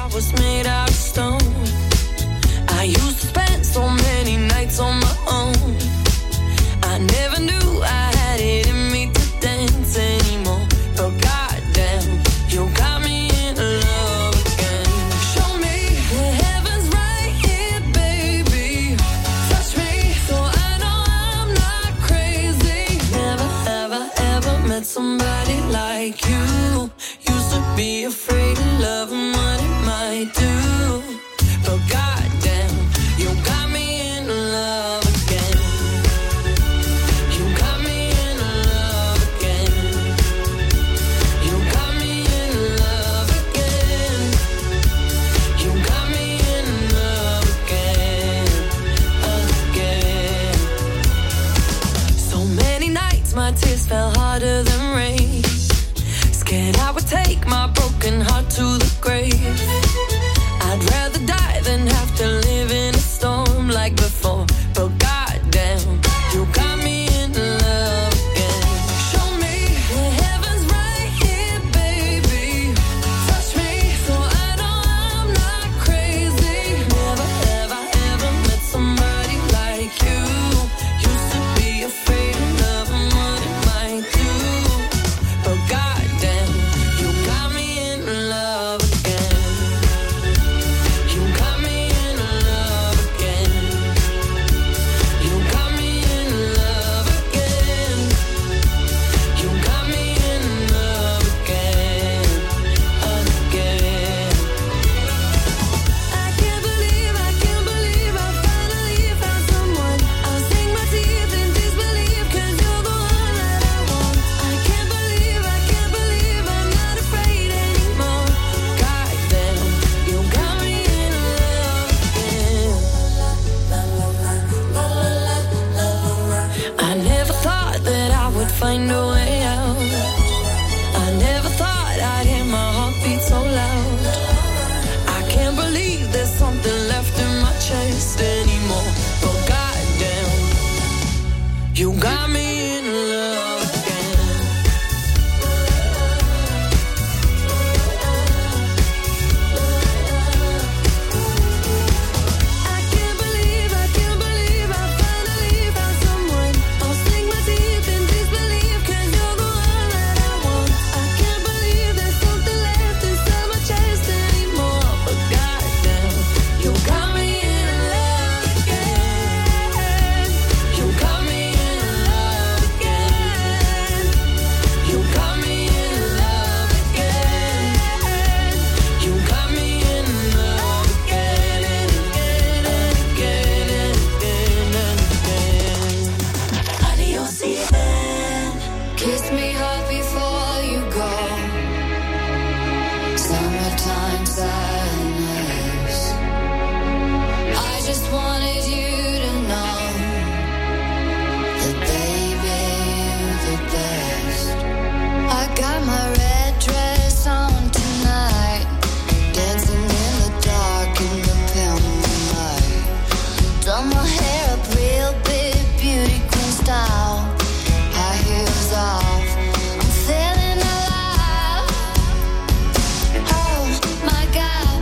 I was made out of stone. I used to spend so many nights on my own. I never knew I had it in me to dance anymore. But goddamn, you got me in love again. Show me the heaven's right here, baby. Touch me so I know I'm not crazy. Never have I ever met somebody like you. Used to be afraid of love and what it might do. But goddamn, you got me in love again. You got me in love again. You got me in love again. You got me in love again, again. So many nights my tears fell harder than rain. Scared I would take my broken heart to the grave. I'd rather die than have to live in a storm like before. But goddamn, you got me in love again. Show me the heaven's right here, baby. Touch me so I know I'm not crazy. Never have I ever met somebody like you. Used to be afraid of love and what it might do. But goddamn, you got me in love again. You got me in love again. You got me in love again. You got me in love again, again. I can't believe I finally found someone. I'll sink my teeth in disbelief 'cause you're the one that I want. I can't believe I'm not afraid anymore. Goddamn, you got me in love again. I never thought that I would find a way out. I never thought I'd hear my heartbeat so loud. I can't believe there's something left in my chest anymore. But goddamn, you got me in love again. I can't believe I finally found someone. I'll sink my teeth in disbelief 'cause you're the one that I want. I can't believe there's something left inside my chest anymore. But goddamn, you got me in love again. You got me in love again. You got me in love again. You got me in love again and again and again and again and again. Adios, even. Kiss me hard before you go. Summertime sadness. I just wanted you to know that baby you're the best. I got my red dress on tonight, dancing in the dark in the pale moonlight. Done my hair up real big, beauty queen style. High heels off, I'm feeling alive. Oh my God,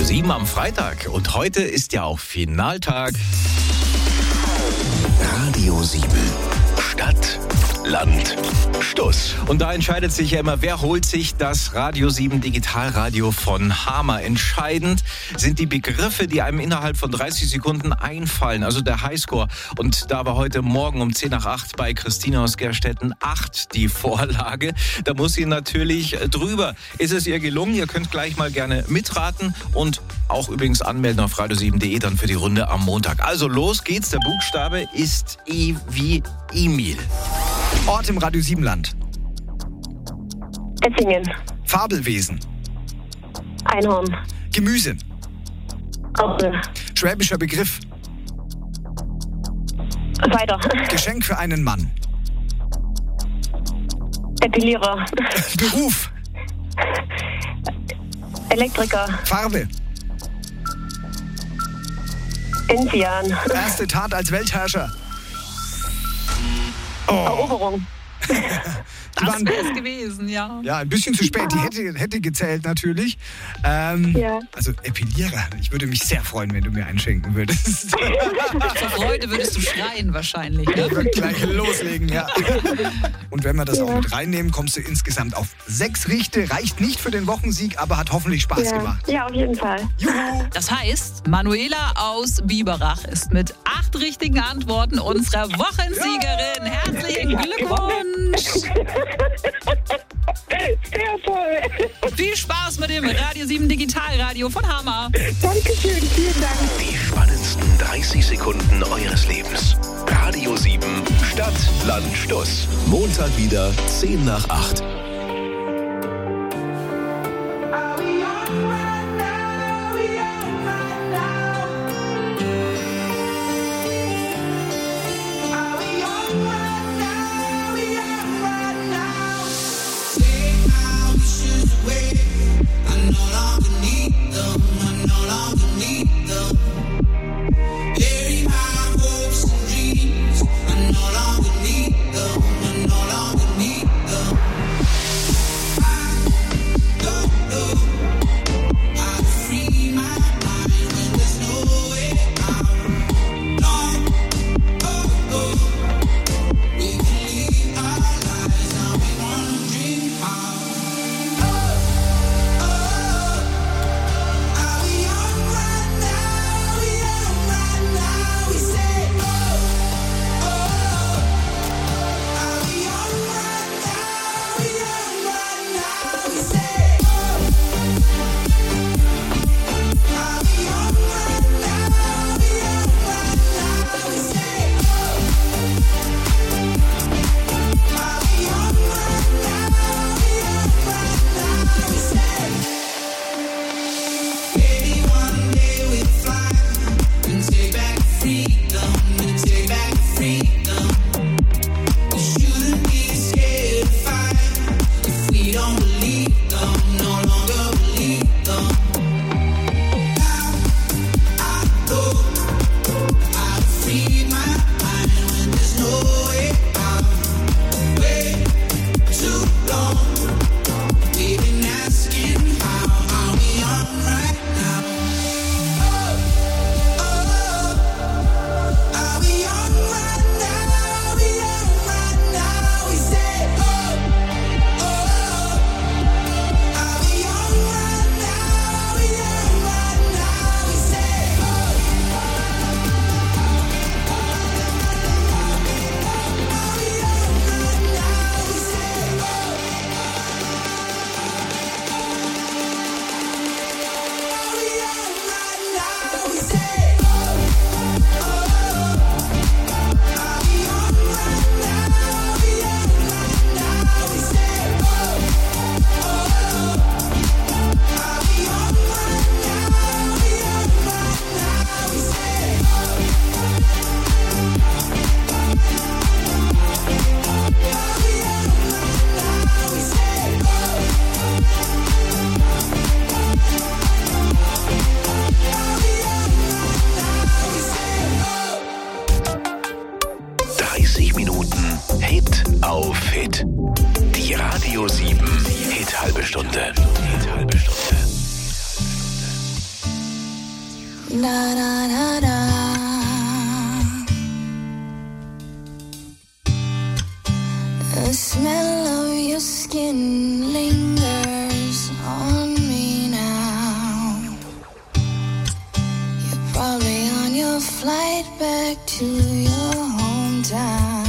Radio 7 am Freitag. Und heute ist ja auch Finaltag. Radio 7. Stadt, Land, Stuss. Und da entscheidet sich ja immer, wer holt sich das Radio 7 Digitalradio von Hama. Entscheidend sind die Begriffe, die einem innerhalb von 30 Sekunden einfallen, also der Highscore. Und da war heute Morgen um 7:50 bei Christine aus Gerstetten 8 die Vorlage. Da muss sie natürlich drüber. Ist es ihr gelungen? Ihr könnt gleich mal gerne mitraten und auch übrigens anmelden auf radio7.de dann für die Runde am Montag. Also los geht's. Der Buchstabe ist E wie Emil. Ort im Radio 7 Land. Essingen. Fabelwesen. Einhorn. Gemüse. Apfel. Schwäbischer Begriff. Weiter. Geschenk für einen Mann. Epilierer. Beruf. Elektriker. Farbe. Enzian. Erste Tat als Weltherrscher. Eroberung. Das wäre es gewesen, ja. Ja, ein bisschen zu spät. Die hätte gezählt natürlich. Ja. Also Epilierer. Ich würde mich sehr freuen, wenn du mir einen schenken würdest. Vor Freude würdest du schreien wahrscheinlich. Ne? Ich würde gleich loslegen, ja. Und wenn wir das auch mit reinnehmen, kommst du insgesamt auf 6 Richte. Reicht nicht für den Wochensieg, aber hat hoffentlich Spaß gemacht. Ja, auf jeden Fall. Juhu! Das heißt, Manuela aus Biberach ist mit 8 richtigen Antworten unsere Wochensiegerin. Herzlichen Glückwunsch! Sehr toll. Viel Spaß mit dem Radio 7 Digitalradio von Hama. Dankeschön, vielen Dank. Die spannendsten 30 Sekunden eures Lebens. Radio 7. Stadt, Land, Stuss. Montag wieder 7:50. Da da da da. The smell of your skin lingers on me now. You're probably on your flight back to your hometown.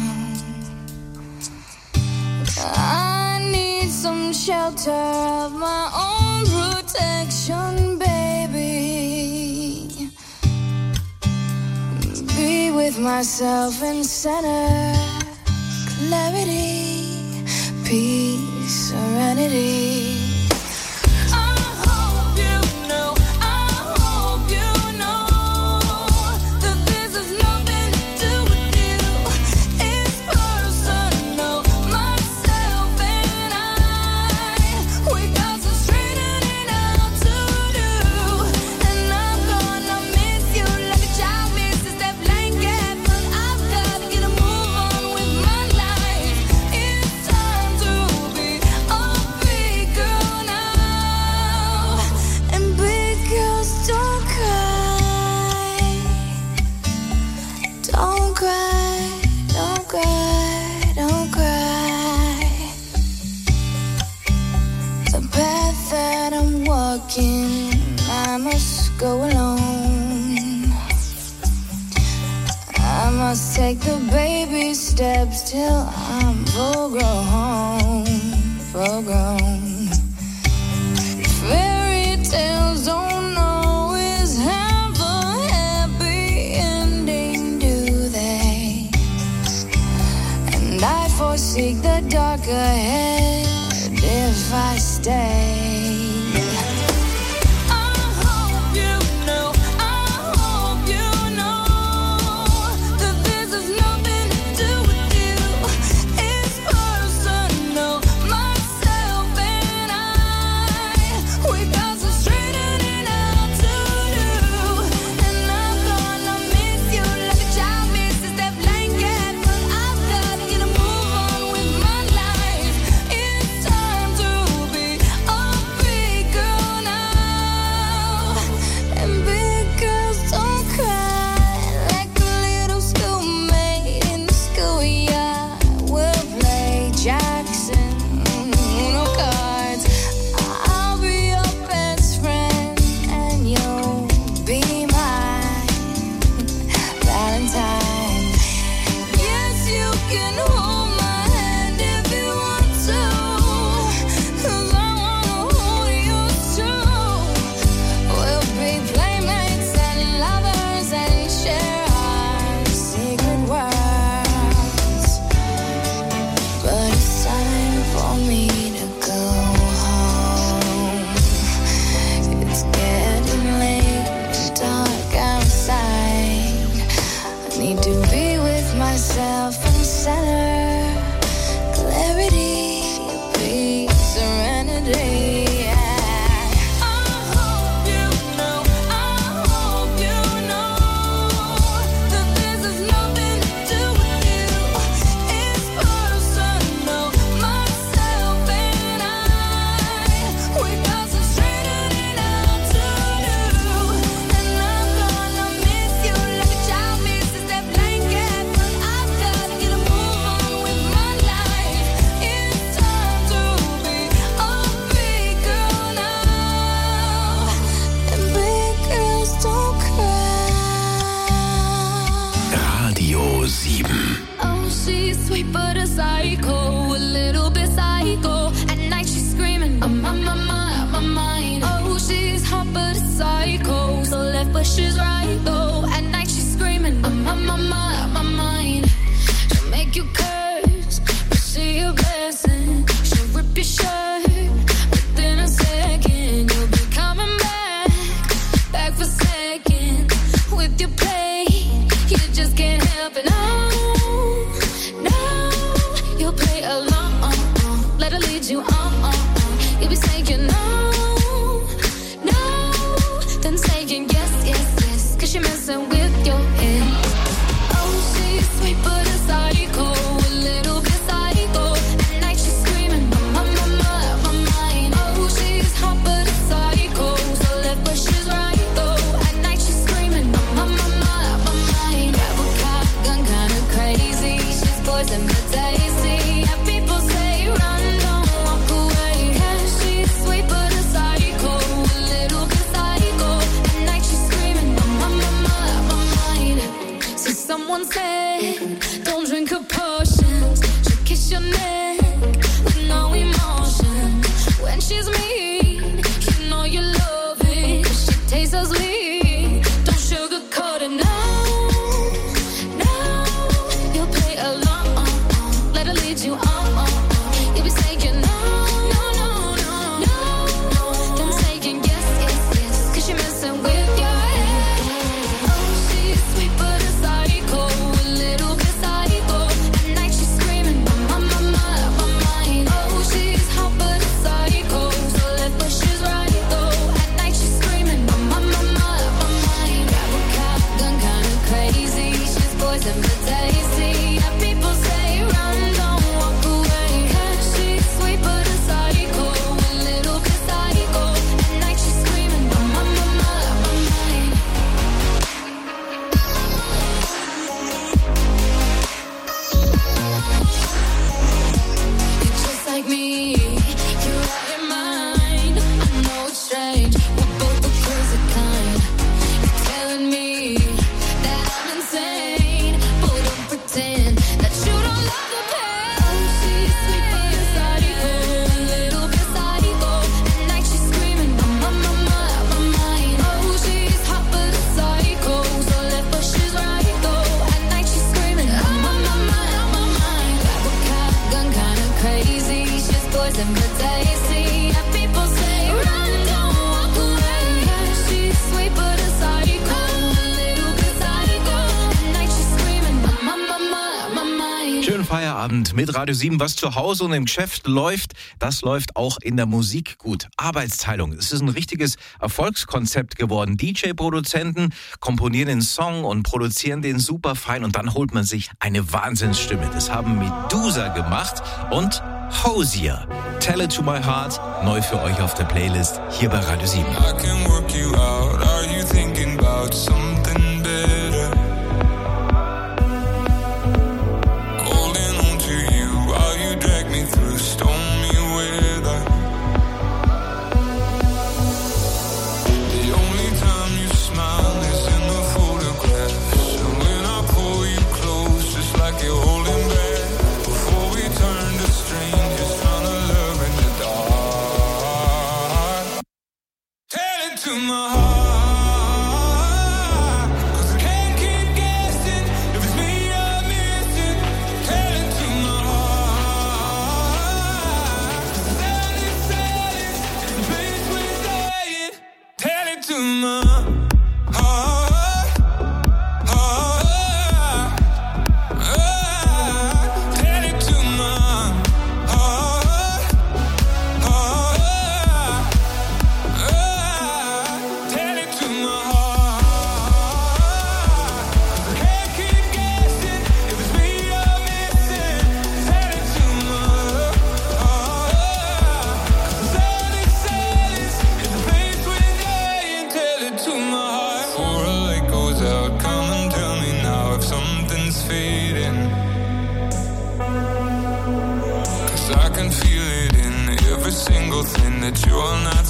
I need some shelter of my own protection, baby. Be with myself and center clarity, peace, serenity. I must go alone. I must take the baby steps till I'm full grown. Fairy tales don't always have a happy ending, do they? And I foresee the dark ahead if I stay. She's right though. At night she's screaming, I'm on my mind. She'll make you curse, but see a blessing. She'll rip your shirt within a second. You'll be coming back for second. With your play, you just can't help it. No, you'll play along. Let her lead you on. You'll be saying no, then saying yes. She messing with your head. Oh, she's sweet but a psycho, a little bit psycho. At night she's screaming, my Feierabend mit Radio 7. Was zu Hause und im Geschäft läuft, das läuft auch in der Musik gut. Arbeitsteilung, es ist ein richtiges Erfolgskonzept geworden. DJ-Produzenten komponieren den Song und produzieren den super fein und dann holt man sich eine Wahnsinnsstimme. Das haben Medusa gemacht und Hozier. Tell It To My Heart, neu für euch auf der Playlist hier bei Radio 7. I can work you out. Are you thinking about something better? Holding on to you while you drag me through stormy weather. The only time you smile is in the photographs. And when I pull you close, just like you're holding back. Before we turn to strangers, found a love in the dark. Tell it to my heart. I can feel it in every single thing that you're not